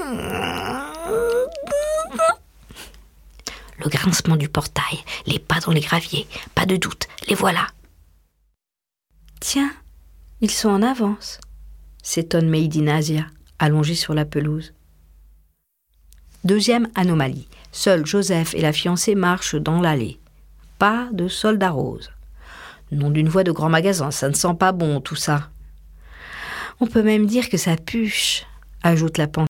Le grincement du portail, les pas dans les graviers, pas de doute, les voilà. Tiens, ils sont en avance, s'étonne Mehdi Nazia, allongée sur la pelouse. Deuxième anomalie, seuls Joseph et la fiancée marchent dans l'allée. Pas de soldat rose. Nom d'une voix de grand magasin, ça ne sent pas bon tout ça. On peut même dire que ça puche, ajoute la panthère.